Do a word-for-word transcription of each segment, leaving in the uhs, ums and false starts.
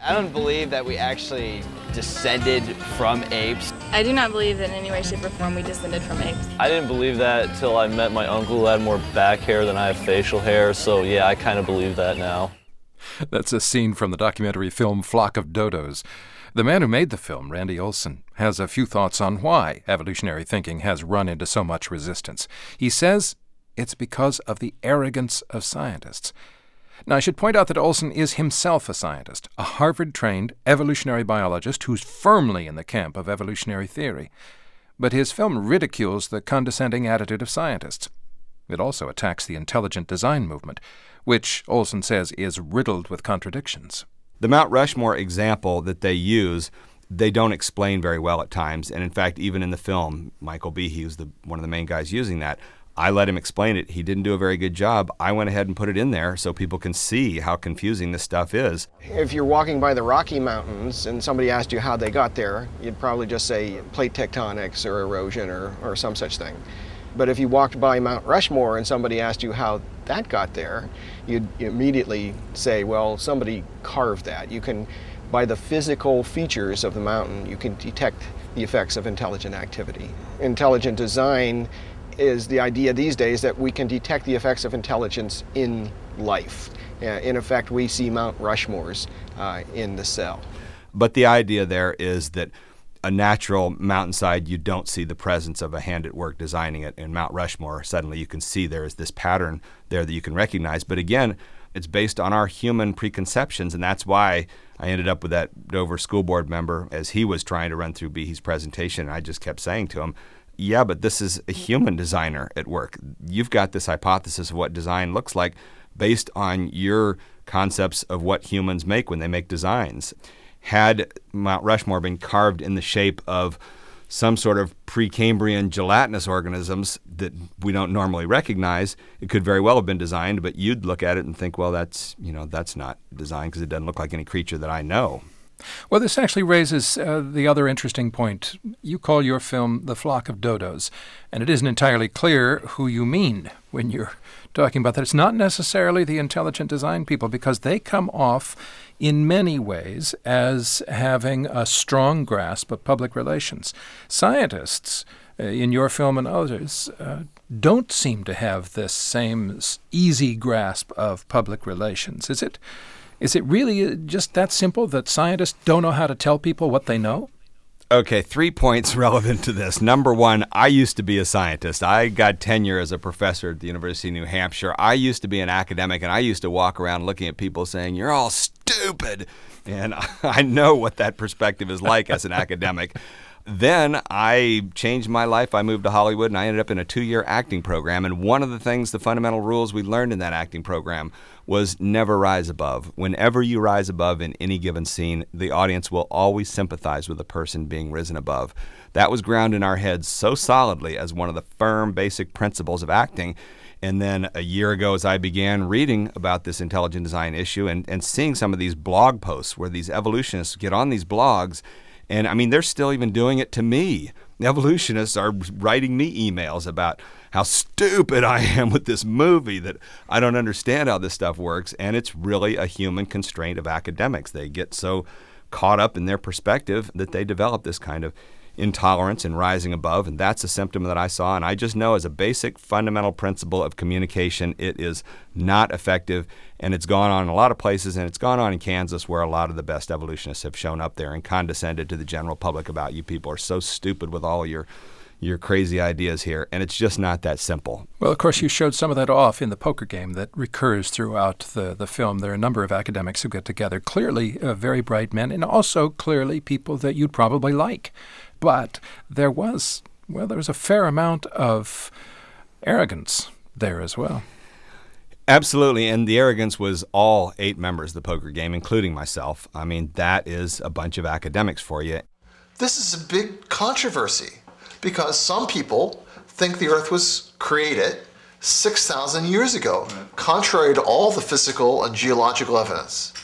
I don't believe that we actually descended from apes. I do not believe that in any way, shape, or form we descended from apes. I didn't believe that until I met my uncle who had more back hair than I have facial hair, so yeah, I kind of believe that now. That's a scene from the documentary film Flock of Dodos. The man who made the film, Randy Olson, has a few thoughts on why evolutionary thinking has run into so much resistance. He says it's because of the arrogance of scientists. Now, I should point out that Olson is himself a scientist, a Harvard-trained evolutionary biologist who's firmly in the camp of evolutionary theory. But his film ridicules the condescending attitude of scientists. It also attacks the intelligent design movement, which Olson says is riddled with contradictions. The Mount Rushmore example that they use, they don't explain very well at times. And in fact, even in the film, Michael Behe, who's the, one of the main guys using that, I let him explain it. He didn't do a very good job. I went ahead and put it in there so people can see how confusing this stuff is. If you're walking by the Rocky Mountains and somebody asked you how they got there, you'd probably just say plate tectonics or erosion or, or some such thing. But if you walked by Mount Rushmore and somebody asked you how that got there, you'd immediately say, well, somebody carved that. You can, by the physical features of the mountain, you can detect the effects of intelligent activity. Intelligent design is the idea these days that we can detect the effects of intelligence in life. Uh, in effect, we see Mount Rushmores uh, in the cell. But the idea there is that a natural mountainside, you don't see the presence of a hand at work designing it. In Mount Rushmore, suddenly you can see there is this pattern there that you can recognize. But again, it's based on our human preconceptions, and that's why I ended up with that Dover school board member as he was trying to run through Behe's presentation. And I just kept saying to him, yeah, but this is a human designer at work. You've got this hypothesis of what design looks like based on your concepts of what humans make when they make designs. Had Mount Rushmore been carved in the shape of some sort of Precambrian gelatinous organisms that we don't normally recognize, it could very well have been designed, but you'd look at it and think, well, that's, you know, that's not designed because it doesn't look like any creature that I know. Well, this actually raises uh, the other interesting point. You call your film The Flock of Dodos, and it isn't entirely clear who you mean when you're talking about that. It's not necessarily the intelligent design people, because they come off in many ways as having a strong grasp of public relations. Scientists, uh, in your film and others, uh, don't seem to have this same easy grasp of public relations. Is it? Is it really just that simple that scientists don't know how to tell people what they know? Okay, three points relevant to this. Number one, I used to be a scientist. I got tenure as a professor at the University of New Hampshire. I used to be an academic, and I used to walk around looking at people saying, you're all stupid. And I know what that perspective is like as an academic. Then I changed my life. I moved to Hollywood, and I ended up in a two-year acting program. And one of the things, the fundamental rules we learned in that acting program was never rise above. Whenever you rise above in any given scene, the audience will always sympathize with the person being risen above. That was ground in our heads so solidly as one of the firm, basic principles of acting. And then a year ago, as I began reading about this intelligent design issue and, and seeing some of these blog posts where these evolutionists get on these blogs, and I mean, they're still even doing it to me. Evolutionists are writing me emails about how stupid I am with this movie, that I don't understand how this stuff works. And it's really a human constraint of academics. They get so caught up in their perspective that they develop this kind of intolerance and rising above. And that's a symptom that I saw. And I just know as a basic fundamental principle of communication, it is not effective. And it's gone on in a lot of places, and it's gone on in Kansas, where a lot of the best evolutionists have shown up there and condescended to the general public about, you people are so stupid with all your your crazy ideas here. And it's just not that simple. Well, of course, you showed some of that off in the poker game that recurs throughout the, the film. There are a number of academics who get together, clearly uh, very bright men, and also clearly people that you'd probably like. But there was, well, there was a fair amount of arrogance there as well. Absolutely, and the arrogance was all eight members of the poker game, including myself. I mean, that is a bunch of academics for you. This is a big controversy because some people think the Earth was created six thousand years ago, contrary to all the physical and geological evidence.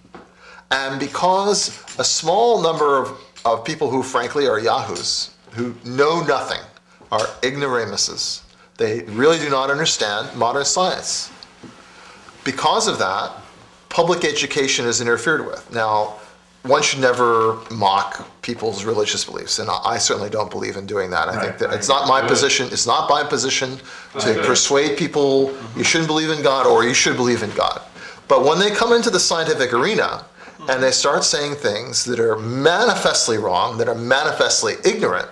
And because a small number of, of people who frankly are yahoos, who know nothing, are ignoramuses, they really do not understand modern science. Because of that, public education is interfered with. Now, one should never mock people's religious beliefs, and I, I certainly don't believe in doing that. I right, think that right. it's not my Good. position. It's not my position to Good. persuade people Mm-hmm. you shouldn't believe in God or you should believe in God. But when they come into the scientific arena and they start saying things that are manifestly wrong, that are manifestly ignorant,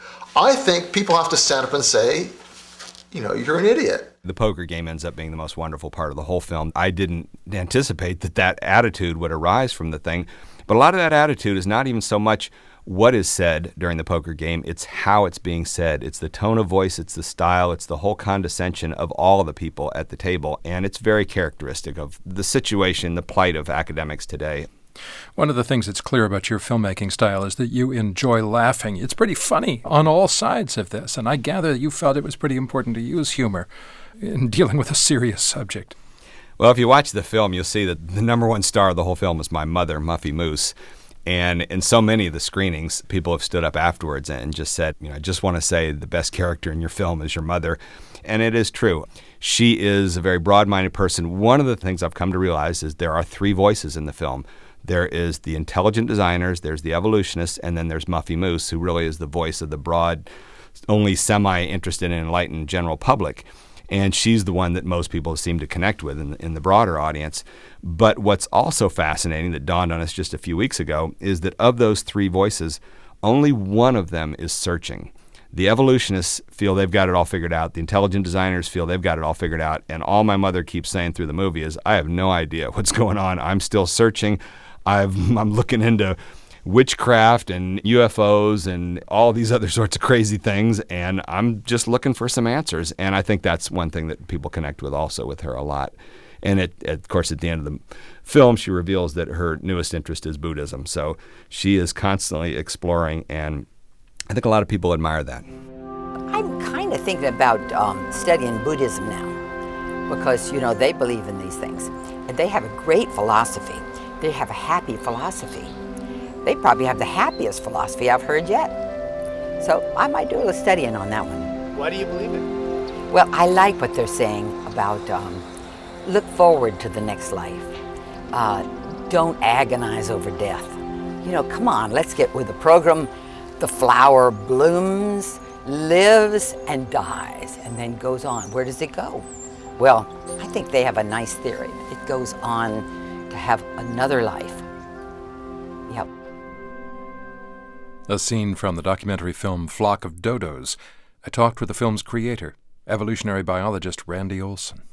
I think people have to stand up and say, you know, you're an idiot. The poker game ends up being the most wonderful part of the whole film. I didn't anticipate that that attitude would arise from the thing, but a lot of that attitude is not even so much what is said during the poker game, it's how it's being said. It's the tone of voice, it's the style, it's the whole condescension of all the people at the table, and it's very characteristic of the situation, the plight of academics today. One of the things that's clear about your filmmaking style is that you enjoy laughing. It's pretty funny on all sides of this, and I gather you felt it was pretty important to use humor in dealing with a serious subject. Well, if you watch the film, you'll see that the number one star of the whole film is my mother, Muffy Moose. And in so many of the screenings, people have stood up afterwards and just said, you know, I just want to say the best character in your film is your mother. And it is true. She is a very broad-minded person. One of the things I've come to realize is there are three voices in the film. There is the intelligent designers, there's the evolutionists, and then there's Muffy Moose, who really is the voice of the broad, only semi-interested and enlightened general public. And she's the one that most people seem to connect with in the, in the broader audience. But what's also fascinating that dawned on us just a few weeks ago is that of those three voices, only one of them is searching. The evolutionists feel they've got it all figured out. The intelligent designers feel they've got it all figured out. And all my mother keeps saying through the movie is, I have no idea what's going on. I'm still searching. I've, I'm looking into witchcraft and U F Os and all these other sorts of crazy things, and I'm just looking for some answers. And I think that's one thing that people connect with also with her a lot. And it, of course, at the end of the film, she reveals that her newest interest is Buddhism. So she is constantly exploring, and I think a lot of people admire that. I'm kind of thinking about um, studying Buddhism now because, you know, they believe in these things. And they have a great philosophy. They have a happy philosophy. They probably have the happiest philosophy I've heard yet. So I might do a little studying on that one. Why do you believe it? Well, I like what they're saying about um, look forward to the next life. Uh, don't agonize over death. You know, come on, let's get with the program. The flower blooms, lives, and dies, and then goes on. Where does it go? Well, I think they have a nice theory. It goes on to have another life. Yep. A scene from the documentary film Flock of Dodos. I talked with the film's creator, evolutionary biologist Randy Olson.